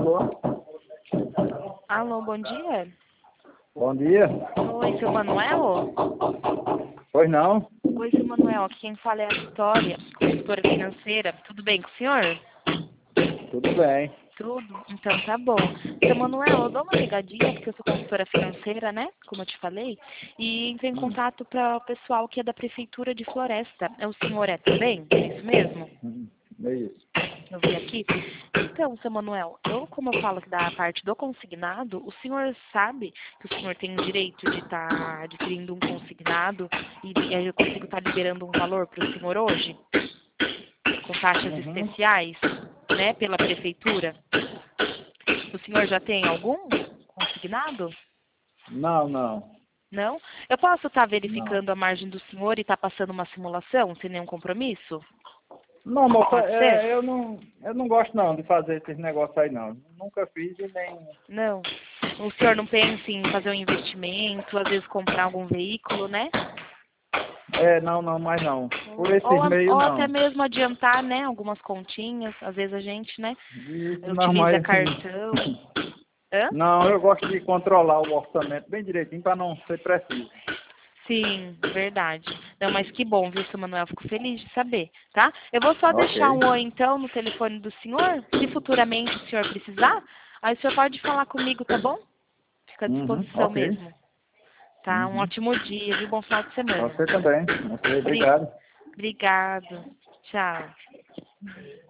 Alô? Alô, bom dia. Bom dia. Oi, seu Manuel? Pois não? Oi, seu Manuel. Aqui quem fala é a Vitória, consultora financeira. Tudo bem com o senhor? Tudo bem. Tudo? Então tá bom. Seu Manuel, eu dou uma ligadinha, porque eu sou consultora financeira, né? Como eu te falei. E entrei em contato para o pessoal que é da Prefeitura de Floresta. O senhor é também? É isso mesmo? É isso. Eu vi aqui. Então, seu Manuel, como eu falo da parte do consignado, o senhor sabe que o senhor tem o direito de estar adquirindo um consignado e aí eu consigo estar liberando um valor para o senhor hoje, com taxas especiais, né, pela prefeitura? O senhor já tem algum consignado? Não, não. Não? Eu posso estar Não. verificando a margem do senhor e estar passando uma simulação sem nenhum compromisso? Não, moça, Pode ser? eu não gosto não de fazer esses negócios aí não. Nunca fiz e nem. Não. O senhor não pensa em fazer um investimento, às vezes comprar algum veículo, né? Não, não, mais não. Por esses meios Ou até não. mesmo adiantar, né? Algumas continhas. Às vezes a gente, né? Isso não, Utiliza mas cartão. Hã? não, eu gosto de controlar o orçamento bem direitinho para não ser preciso. Sim, verdade. Não, mas que bom, viu, seu Manuel? Fico feliz de saber, tá? Eu vou só deixar Ok. um oi, então, no telefone do senhor. Se futuramente o senhor precisar, aí o senhor pode falar comigo, tá bom? Fica à disposição Ok. mesmo. Tá? Um ótimo dia, viu? Bom final de semana. Você também. Ok, Obri- obrigado. Obrigado. Tchau.